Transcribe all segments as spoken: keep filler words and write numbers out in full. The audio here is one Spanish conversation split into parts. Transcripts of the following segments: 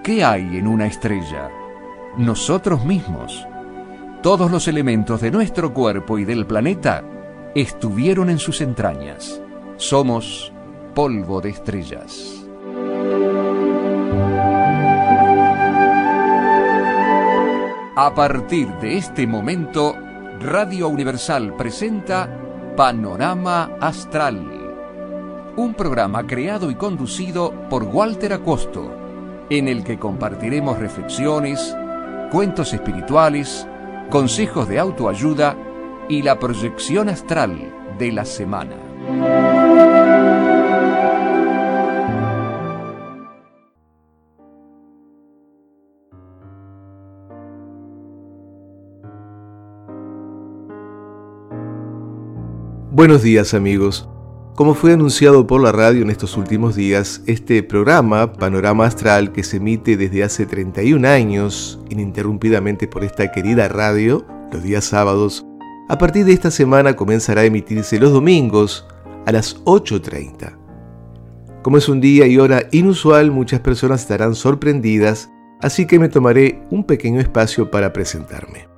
¿qué hay en una estrella? Nosotros mismos. Todos los elementos de nuestro cuerpo y del planeta estuvieron en sus entrañas. Somos polvo de estrellas. A partir de este momento, Radio Universal presenta Panorama Astral, un programa creado y conducido por Walter Acosto, en el que compartiremos reflexiones, cuentos espirituales, consejos de autoayuda y la proyección astral de la semana. Buenos días, amigos. Como fue anunciado por la radio en estos últimos días, este programa, Panorama Astral, que se emite desde hace treinta y un años, ininterrumpidamente por esta querida radio, los días sábados, a partir de esta semana comenzará a emitirse los domingos a las ocho treinta. Como es un día y hora inusual, muchas personas estarán sorprendidas, así que me tomaré un pequeño espacio para presentarme.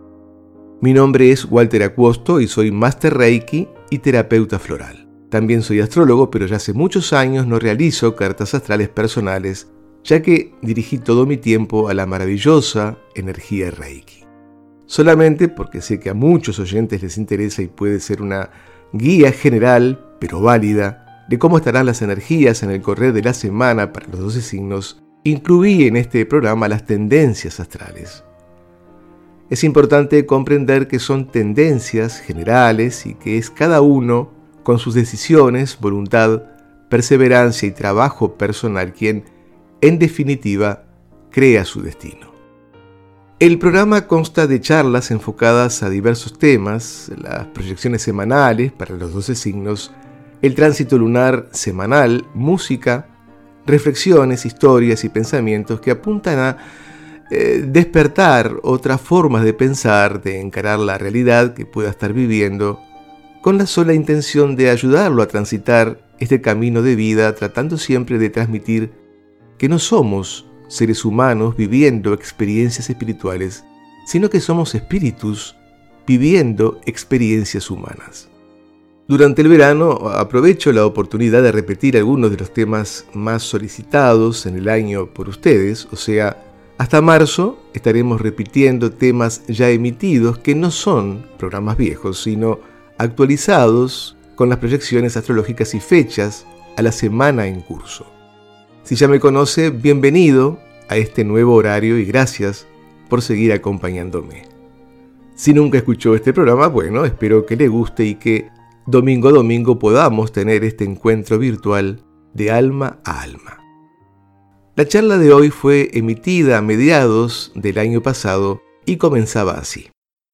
Mi nombre es Walter Acosto y soy Máster Reiki y terapeuta floral. También soy astrólogo, pero ya hace muchos años no realizo cartas astrales personales, ya que dirigí todo mi tiempo a la maravillosa energía Reiki. Solamente porque sé que a muchos oyentes les interesa y puede ser una guía general, pero válida, de cómo estarán las energías en el correr de la semana para los doce signos, incluí en este programa las tendencias astrales. Es importante comprender que son tendencias generales y que es cada uno, con sus decisiones, voluntad, perseverancia y trabajo personal, quien, en definitiva, crea su destino. El programa consta de charlas enfocadas a diversos temas, las proyecciones semanales para los doce signos, el tránsito lunar semanal, música, reflexiones, historias y pensamientos que apuntan a eh, despertar otras formas de pensar, de encarar la realidad que pueda estar viviendo, con la sola intención de ayudarlo a transitar este camino de vida, tratando siempre de transmitir que no somos seres humanos viviendo experiencias espirituales, sino que somos espíritus viviendo experiencias humanas. Durante el verano aprovecho la oportunidad de repetir algunos de los temas más solicitados en el año por ustedes, o sea, hasta marzo estaremos repitiendo temas ya emitidos que no son programas viejos, sino actualizados con las proyecciones astrológicas y fechas a la semana en curso. Si ya me conoce, bienvenido a este nuevo horario y gracias por seguir acompañándome. Si nunca escuchó este programa, bueno, espero que le guste y que domingo a domingo podamos tener este encuentro virtual de alma a alma. La charla de hoy fue emitida a mediados del año pasado y comenzaba así.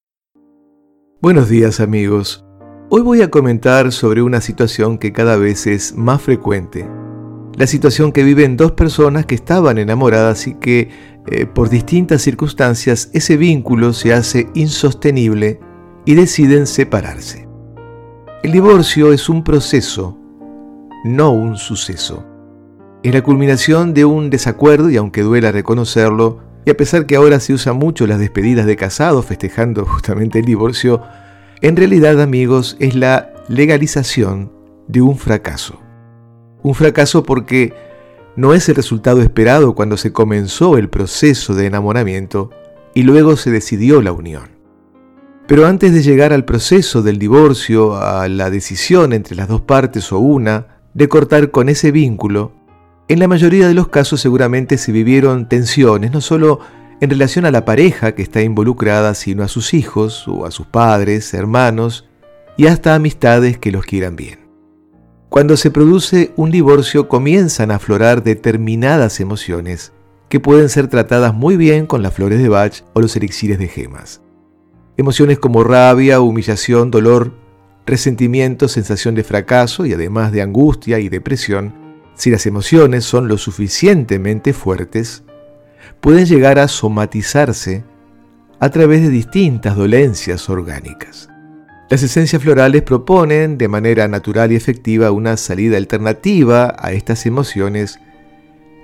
Buenos días, amigos. Hoy voy a comentar sobre una situación que cada vez es más frecuente. La situación que viven dos personas que estaban enamoradas y que, eh, por distintas circunstancias, ese vínculo se hace insostenible y deciden separarse. El divorcio es un proceso, no un suceso. Es la culminación de un desacuerdo y aunque duela reconocerlo, y a pesar que ahora se usa mucho las despedidas de casados festejando justamente el divorcio, en realidad, amigos, es la legalización de un fracaso. Un fracaso porque no es el resultado esperado cuando se comenzó el proceso de enamoramiento y luego se decidió la unión. Pero antes de llegar al proceso del divorcio, a la decisión entre las dos partes o una de cortar con ese vínculo, en la mayoría de los casos seguramente se vivieron tensiones, no solo en relación a la pareja que está involucrada, sino a sus hijos o a sus padres, hermanos y hasta amistades que los quieran bien. Cuando se produce un divorcio comienzan a aflorar determinadas emociones que pueden ser tratadas muy bien con las flores de Bach o los elixires de gemas. Emociones como rabia, humillación, dolor, resentimiento, sensación de fracaso y además de angustia y depresión, si las emociones son lo suficientemente fuertes, pueden llegar a somatizarse a través de distintas dolencias orgánicas. Las esencias florales proponen de manera natural y efectiva una salida alternativa a estas emociones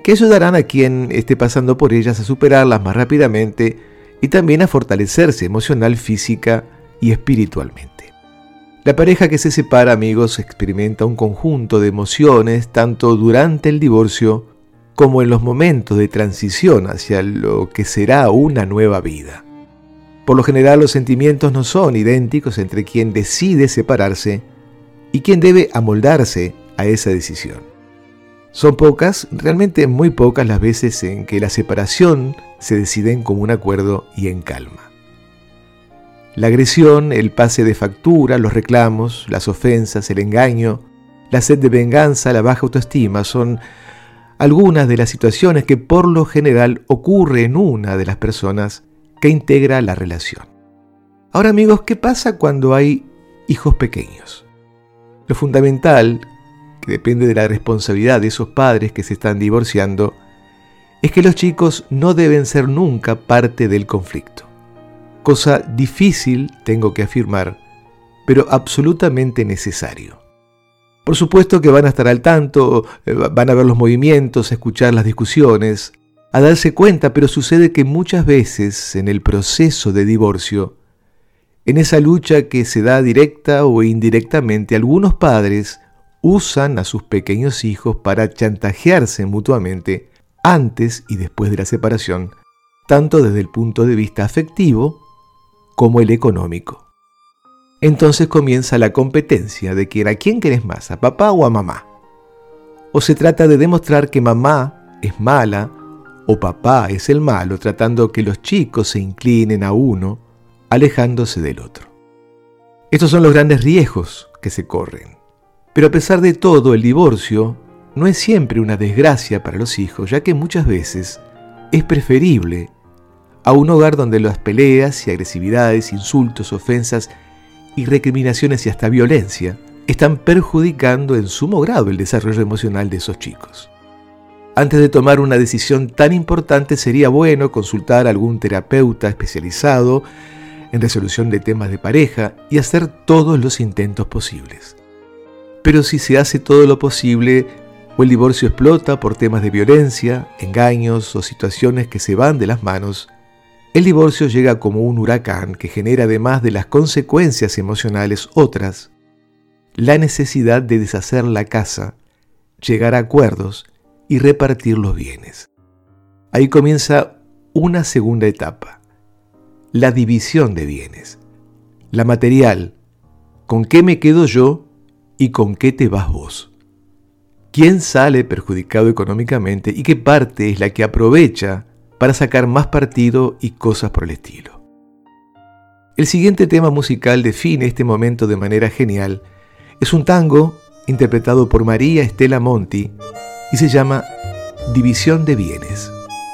que ayudarán a quien esté pasando por ellas a superarlas más rápidamente y también a fortalecerse emocional, física y espiritualmente. La pareja que se separa, amigos, experimenta un conjunto de emociones tanto durante el divorcio como en los momentos de transición hacia lo que será una nueva vida. Por lo general, los sentimientos no son idénticos entre quien decide separarse y quien debe amoldarse a esa decisión. Son pocas, realmente muy pocas las veces en que la separación se decide en común acuerdo y en calma. La agresión, el pase de factura, los reclamos, las ofensas, el engaño, la sed de venganza, la baja autoestima son algunas de las situaciones que por lo general ocurre en una de las personas que integra la relación. Ahora, amigos, ¿qué pasa cuando hay hijos pequeños? Lo fundamental, que depende de la responsabilidad de esos padres que se están divorciando, es que los chicos no deben ser nunca parte del conflicto. Cosa difícil, tengo que afirmar, pero absolutamente necesario. Por supuesto que van a estar al tanto, van a ver los movimientos, a escuchar las discusiones, a darse cuenta, pero sucede que muchas veces en el proceso de divorcio, en esa lucha que se da directa o indirectamente, algunos padres usan a sus pequeños hijos para chantajearse mutuamente antes y después de la separación, tanto desde el punto de vista afectivo como el económico. Entonces comienza la competencia de quién, a quién querés más, a papá o a mamá. O se trata de demostrar que mamá es mala o papá es el malo, tratando que los chicos se inclinen a uno, alejándose del otro. Estos son los grandes riesgos que se corren. Pero a pesar de todo, el divorcio no es siempre una desgracia para los hijos, ya que muchas veces es preferible a un hogar donde las peleas y agresividades, insultos, ofensas y recriminaciones y hasta violencia están perjudicando en sumo grado el desarrollo emocional de esos chicos. Antes de tomar una decisión tan importante sería bueno consultar a algún terapeuta especializado en resolución de temas de pareja y hacer todos los intentos posibles. Pero si se hace todo lo posible o el divorcio explota por temas de violencia, engaños o situaciones que se van de las manos, el divorcio llega como un huracán que genera, además de las consecuencias emocionales otras, la necesidad de deshacer la casa, llegar a acuerdos y repartir los bienes. Ahí comienza una segunda etapa, la división de bienes. La material, ¿con qué me quedo yo y con qué te vas vos? ¿Quién sale perjudicado económicamente y qué parte es la que aprovecha para sacar más partido y cosas por el estilo? El siguiente tema musical define este momento de manera genial. Es un tango interpretado por María Estela Monti y se llama División de Bienes.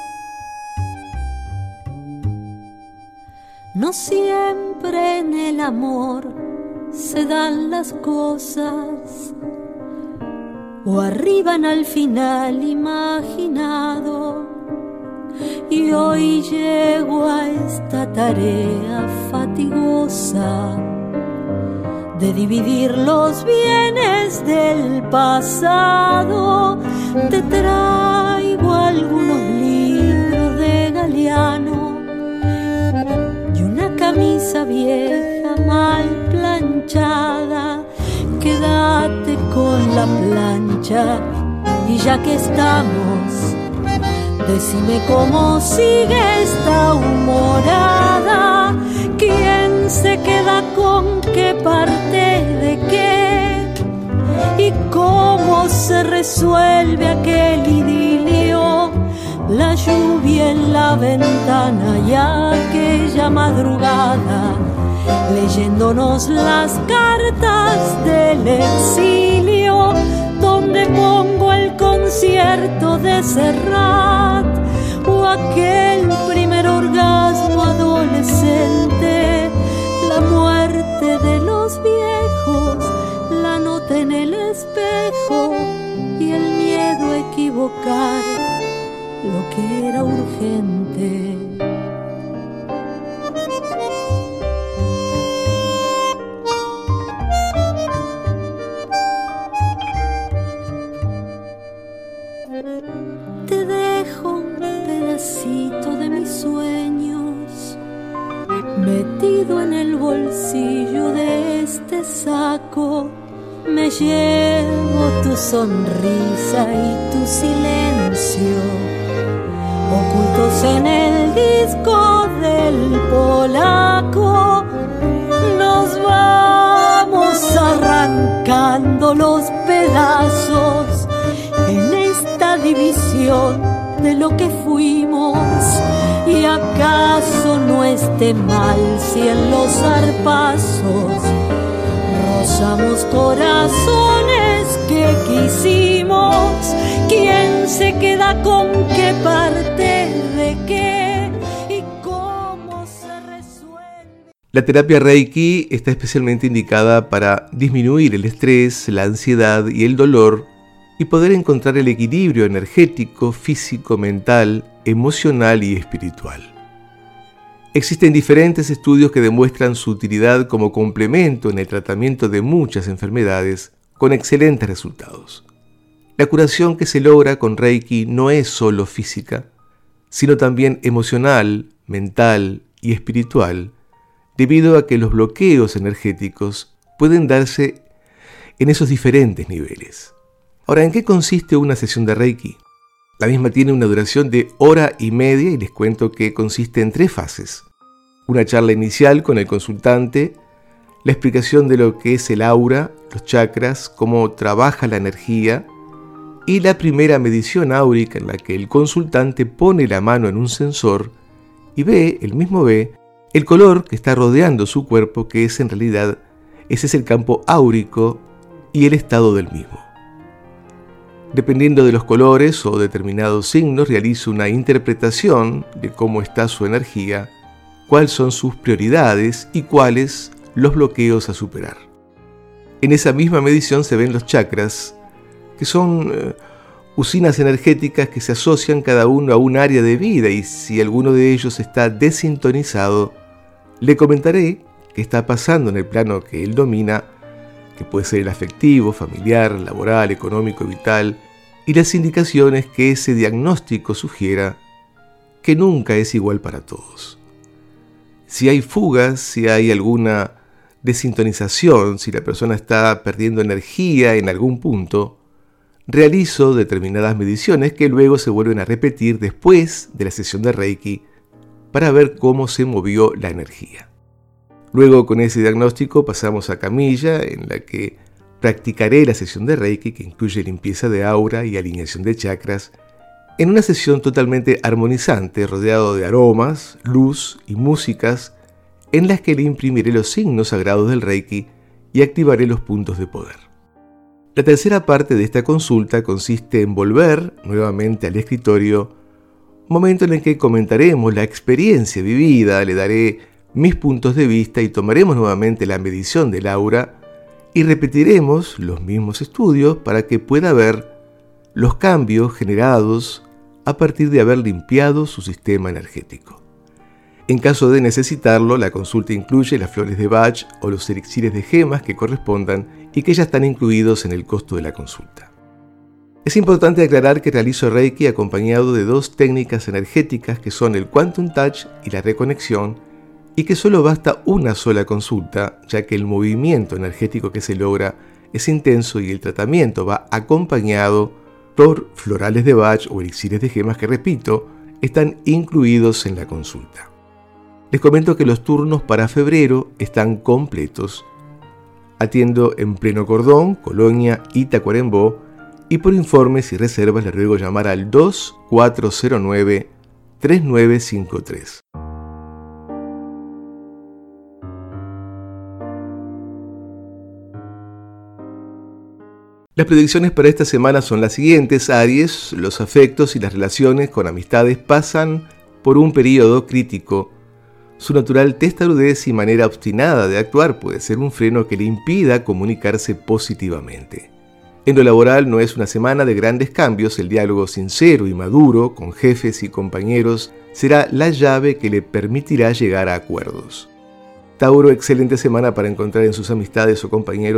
No siempre en el amor se dan las cosas o arriban al final imaginado. Y hoy llego a esta tarea fatigosa de dividir los bienes del pasado. Te traigo algunos libros de Galeano y una camisa vieja mal planchada. Quédate con la plancha y ya que estamos, decime cómo sigue esta humorada. ¿Quién se queda con qué parte de qué? ¿Y cómo se resuelve aquel idilio? La lluvia en la ventana y aquella madrugada, leyéndonos las cartas del exilio, donde pongo el concierto de Serrat o aquel primer orgasmo adolescente, la muerte de los viejos, la nota en el espejo y el miedo a equivocar lo que era urgente. te dejo un pedacito de mis sueños metido en el bolsillo de este saco. Me llevo tu sonrisa y tu silencio ocultos en el disco del polaco. Nos vamos arrancando los pedazos en esta división de lo que fuimos. Y acaso no esté mal si en los zarpazos rozamos corazones que quisimos. ¿Quién se queda con qué parte de qué y cómo se resuelve? La terapia Reiki está especialmente indicada para disminuir el estrés, la ansiedad y el dolor y poder encontrar el equilibrio energético, físico, mental, emocional y espiritual. Existen diferentes estudios que demuestran su utilidad como complemento en el tratamiento de muchas enfermedades con excelentes resultados. La curación que se logra con Reiki no es solo física, sino también emocional, mental y espiritual, debido a que los bloqueos energéticos pueden darse en esos diferentes niveles. Ahora, ¿en qué consiste una sesión de Reiki? La misma tiene una duración de hora y media y les cuento que consiste en tres fases. Una charla inicial con el consultante, la explicación de lo que es el aura, los chakras, cómo trabaja la energía y la primera medición áurica en la que el consultante pone la mano en un sensor y ve, él mismo ve, el color que está rodeando su cuerpo, que es en realidad, ese es el campo áurico y el estado del mismo. Dependiendo de los colores o determinados signos, realiza una interpretación de cómo está su energía, cuáles son sus prioridades y cuáles los bloqueos a superar. En esa misma medición se ven los chakras, que son eh, usinas energéticas que se asocian cada uno a un área de vida, y si alguno de ellos está desintonizado, le comentaré qué está pasando en el plano que él domina, que puede ser el afectivo, familiar, laboral, económico, vital, y las indicaciones que ese diagnóstico sugiera, que nunca es igual para todos. Si hay fugas, si hay alguna desintonización, si la persona está perdiendo energía en algún punto, realizo determinadas mediciones que luego se vuelven a repetir después de la sesión de Reiki para ver cómo se movió la energía. Luego, con ese diagnóstico, pasamos a camilla, en la que practicaré la sesión de Reiki, que incluye limpieza de aura y alineación de chakras, en una sesión totalmente armonizante, rodeado de aromas, luz y músicas, en las que le imprimiré los signos sagrados del Reiki y activaré los puntos de poder. La tercera parte de esta consulta consiste en volver nuevamente al escritorio, momento en el que comentaremos la experiencia vivida, le daré mis puntos de vista y tomaremos nuevamente la medición del aura y repetiremos los mismos estudios para que pueda ver los cambios generados a partir de haber limpiado su sistema energético. En caso de necesitarlo, la consulta incluye las flores de Bach o los elixires de gemas que correspondan y que ya están incluidos en el costo de la consulta. Es importante aclarar que realizo Reiki acompañado de dos técnicas energéticas que son el Quantum Touch y la reconexión, y que solo basta una sola consulta, ya que el movimiento energético que se logra es intenso y el tratamiento va acompañado por florales de Bach o elixires de gemas que, repito, están incluidos en la consulta. Les comento que los turnos para febrero están completos. Atiendo en Pleno Cordón, Colonia y Tacuarembó, y por informes y reservas les ruego llamar al dos cuatro cero nueve, tres nueve cinco tres. Las predicciones para esta semana son las siguientes. Aries, los afectos y las relaciones con amistades pasan por un periodo crítico. Su natural testarudez y manera obstinada de actuar puede ser un freno que le impida comunicarse positivamente. En lo laboral no es una semana de grandes cambios, el diálogo sincero y maduro con jefes y compañeros será la llave que le permitirá llegar a acuerdos. Tauro, excelente semana para encontrar en sus amistades o compañeros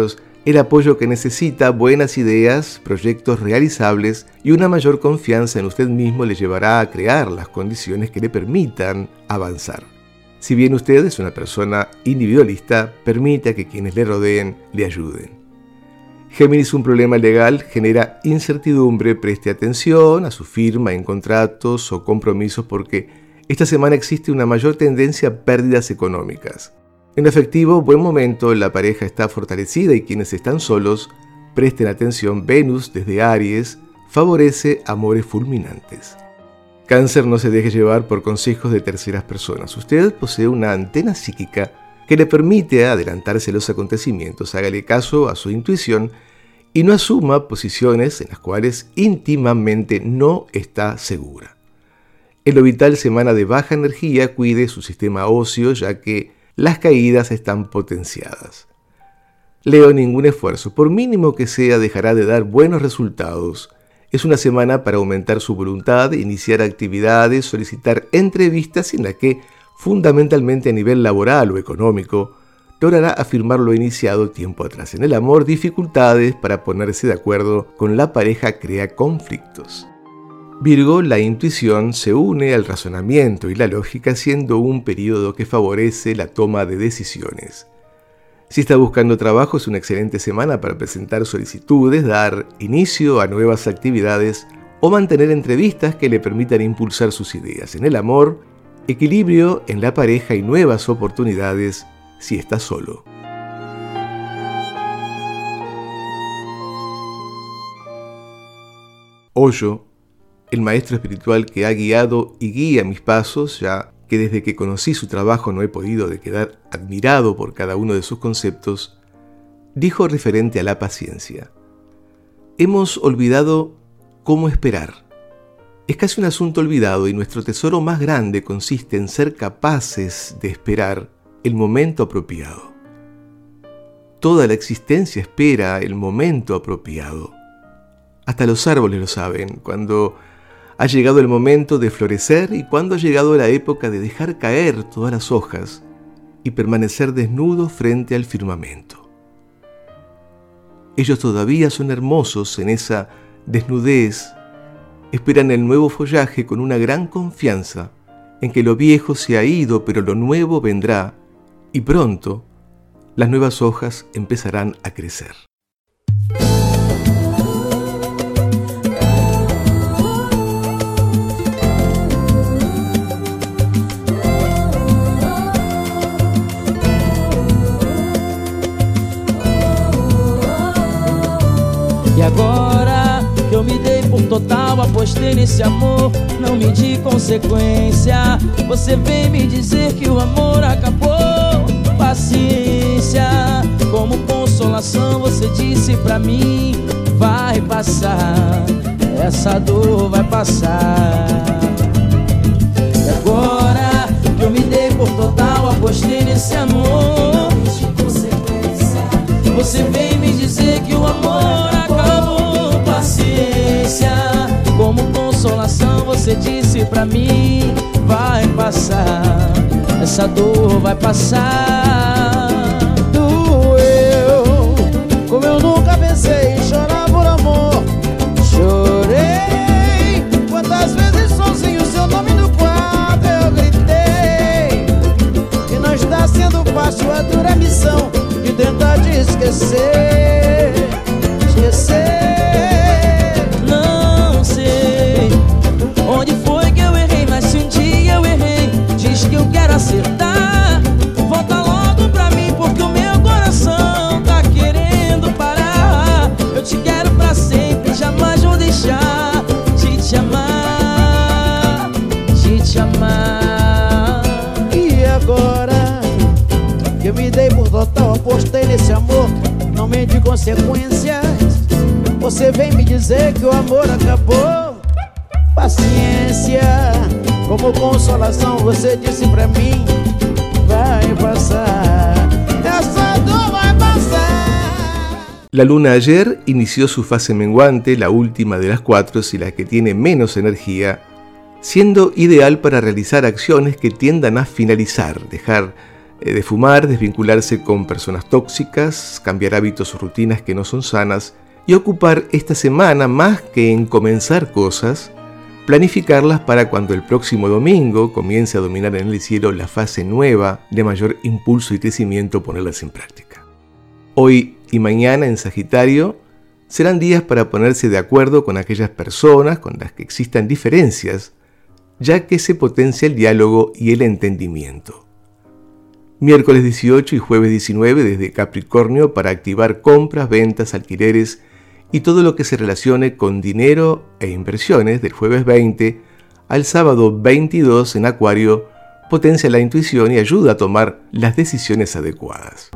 el apoyo que necesita, buenas ideas, proyectos realizables y una mayor confianza en usted mismo le llevará a crear las condiciones que le permitan avanzar. Si bien usted es una persona individualista, permita que quienes le rodeen le ayuden. Géminis, un problema legal genera incertidumbre. Preste atención a su firma en contratos o compromisos porque esta semana existe una mayor tendencia a pérdidas económicas. En efectivo, buen momento, la pareja está fortalecida y quienes están solos, presten atención. Venus desde Aries favorece amores fulminantes. Cáncer, no se deje llevar por consejos de terceras personas. Usted posee una antena psíquica que le permite adelantarse a los acontecimientos. Hágale caso a su intuición y no asuma posiciones en las cuales íntimamente no está segura. En lo vital, semana de baja energía, cuide su sistema óseo ya que las caídas están potenciadas. Leo, ningún esfuerzo, por mínimo que sea, dejará de dar buenos resultados. Es una semana para aumentar su voluntad, iniciar actividades, solicitar entrevistas en las que, fundamentalmente a nivel laboral o económico, logrará afirmar lo iniciado tiempo atrás. En el amor, dificultades para ponerse de acuerdo con la pareja crea conflictos. Virgo, la intuición se une al razonamiento y la lógica, siendo un periodo que favorece la toma de decisiones. Si está buscando trabajo, es una excelente semana para presentar solicitudes, dar inicio a nuevas actividades o mantener entrevistas que le permitan impulsar sus ideas. En el amor, equilibrio en la pareja y nuevas oportunidades si está solo. Hoyo, el maestro espiritual que ha guiado y guía mis pasos, ya que desde que conocí su trabajo no he podido de quedar admirado por cada uno de sus conceptos, dijo referente a la paciencia: hemos olvidado cómo esperar. Es casi un asunto olvidado y nuestro tesoro más grande consiste en ser capaces de esperar el momento apropiado. Toda la existencia espera el momento apropiado. Hasta los árboles lo saben, cuando ha llegado el momento de florecer y cuando ha llegado la época de dejar caer todas las hojas y permanecer desnudo frente al firmamento. Ellos todavía son hermosos en esa desnudez, esperan el nuevo follaje con una gran confianza en que lo viejo se ha ido, pero lo nuevo vendrá y pronto las nuevas hojas empezarán a crecer. E agora que eu me dei por total, apostei nesse amor, não medi consequência. Você vem me dizer que o amor acabou. Paciência, como consolação você disse pra mim: vai passar, essa dor vai passar. E agora que eu me dei por total, apostei nesse amor, você vem me dizer que o amor acabou. Paciência, como consolação você disse pra mim: vai passar, essa dor vai passar. Doeu, como eu nunca pensei em chorar por amor. Chorei, quantas vezes sozinho seu nome no quadro eu gritei. E não está sendo fácil a dura missão de tentar te esquecer, esquecer. Não sei onde foi que eu errei, mas se um dia eu errei, diz que eu quero acertar. Volta logo pra mim porque o meu coração tá querendo parar. Eu te quero pra sempre, jamais vou deixar de te amar, de te amar. E agora que eu me dei por total, apostei nesse amor, não medi consequências. Você vem me dizer que o amor acabou. Paciência, como consolação você disse pra mim: vai passar, essa dor vai passar. La luna ayer inició su fase menguante, la última de las cuatro y la que tiene menos energía, siendo ideal para realizar acciones que tiendan a finalizar, dejar eh, de fumar, desvincularse con personas tóxicas, cambiar hábitos o rutinas que no son sanas y ocupar esta semana, más que en comenzar cosas, planificarlas para cuando el próximo domingo comience a dominar en el cielo la fase nueva de mayor impulso y crecimiento, ponerlas en práctica. Hoy y mañana en Sagitario serán días para ponerse de acuerdo con aquellas personas con las que existan diferencias, ya que se potencia el diálogo y el entendimiento. Miércoles dieciocho y jueves diecinueve desde Capricornio para activar compras, ventas, alquileres y todo lo que se relacione con dinero e inversiones. Del jueves veinte al sábado veintidós en Acuario potencia la intuición y ayuda a tomar las decisiones adecuadas.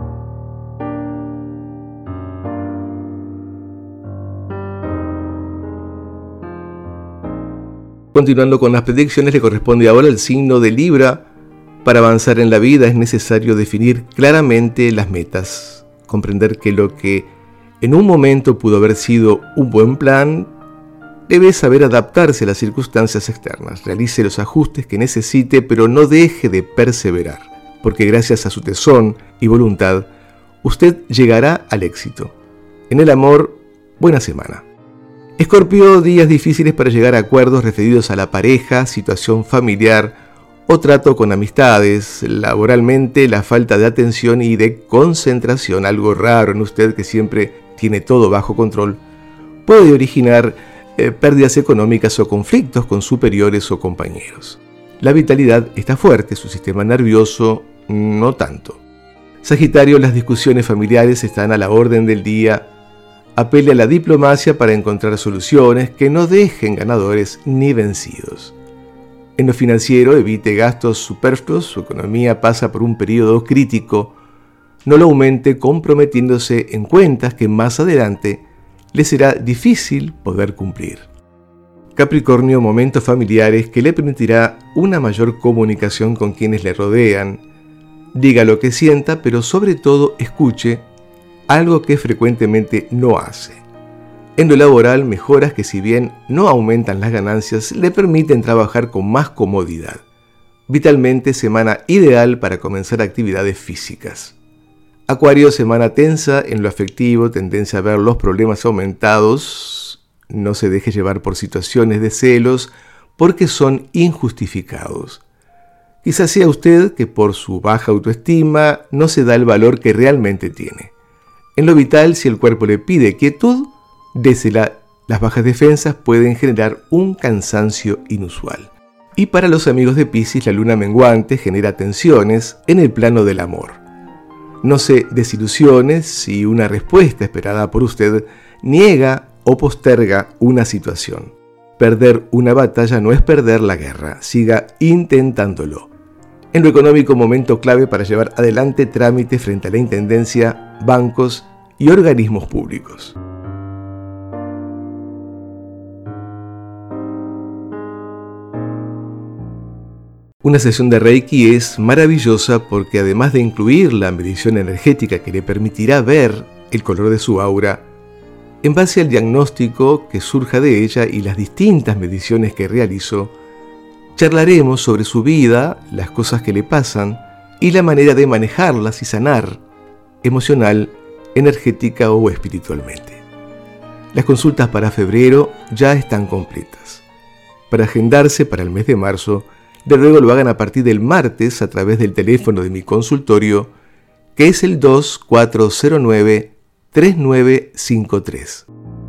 Continuando con las predicciones, le corresponde ahora al signo de Libra. Para avanzar en la vida es necesario definir claramente las metas, comprender que lo que en un momento pudo haber sido un buen plan, debe saber adaptarse a las circunstancias externas. Realice los ajustes que necesite, pero no deje de perseverar, porque gracias a su tesón y voluntad, usted llegará al éxito. En el amor, buena semana. Escorpio, días difíciles para llegar a acuerdos referidos a la pareja, situación familiar o trato con amistades. Laboralmente, la falta de atención y de concentración, algo raro en usted que siempre tiene todo bajo control, puede originar eh, pérdidas económicas o conflictos con superiores o compañeros. La vitalidad está fuerte, su sistema nervioso no tanto. Sagitario, las discusiones familiares están a la orden del día. Apele a la diplomacia para encontrar soluciones que no dejen ganadores ni vencidos. En lo financiero, evite gastos superfluos, su economía pasa por un periodo crítico. No lo aumente comprometiéndose en cuentas que más adelante le será difícil poder cumplir. Capricornio, momentos familiares que le permitirá una mayor comunicación con quienes le rodean. Diga lo que sienta, pero sobre todo escuche, algo que frecuentemente no hace. En lo laboral, mejoras que si bien no aumentan las ganancias, le permiten trabajar con más comodidad. Vitalmente, semana ideal para comenzar actividades físicas. Acuario, semana tensa en lo afectivo, tendencia a ver los problemas aumentados. No se deje llevar por situaciones de celos porque son injustificados. Quizás sea usted que por su baja autoestima no se da el valor que realmente tiene. En lo vital, si el cuerpo le pide quietud, désela. Las bajas defensas pueden generar un cansancio inusual. Y para los amigos de Piscis, la luna menguante genera tensiones en el plano del amor. No se desilusione si una respuesta esperada por usted niega o posterga una situación. Perder una batalla no es perder la guerra, siga intentándolo. En lo económico, momento clave para llevar adelante trámites frente a la intendencia, bancos y organismos públicos. Una sesión de Reiki es maravillosa porque además de incluir la medición energética que le permitirá ver el color de su aura, en base al diagnóstico que surja de ella y las distintas mediciones que realizó, charlaremos sobre su vida, las cosas que le pasan y la manera de manejarlas y sanar emocional, energética o espiritualmente. Las consultas para febrero ya están completas. Para agendarse para el mes de marzo, de ruego lo hagan a partir del martes a través del teléfono de mi consultorio, que es el dos cuatro cero nueve, tres nueve cinco tres.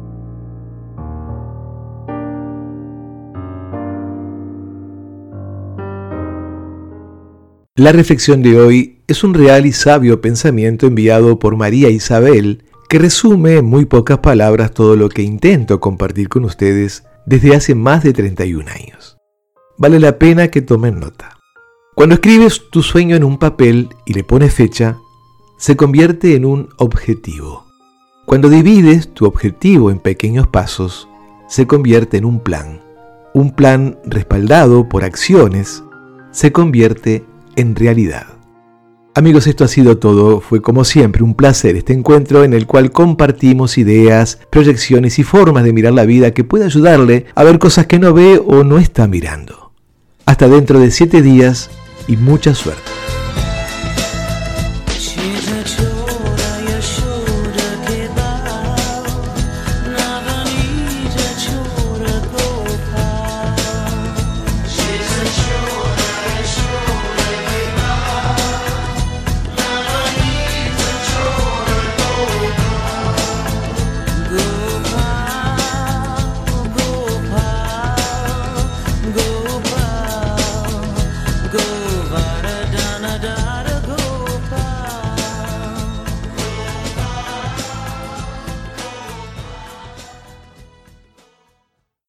La reflexión de hoy es un real y sabio pensamiento enviado por María Isabel, que resume en muy pocas palabras todo lo que intento compartir con ustedes desde hace más de treinta y un años. Vale la pena que tomen nota. Cuando escribes tu sueño en un papel y le pones fecha, se convierte en un objetivo. Cuando divides tu objetivo en pequeños pasos, se convierte en un plan. Un plan respaldado por acciones se convierte en realidad. Amigos, esto ha sido todo. Fue como siempre un placer este encuentro en el cual compartimos ideas, proyecciones y formas de mirar la vida que puede ayudarle a ver cosas que no ve o no está mirando. Hasta dentro de siete días y mucha suerte.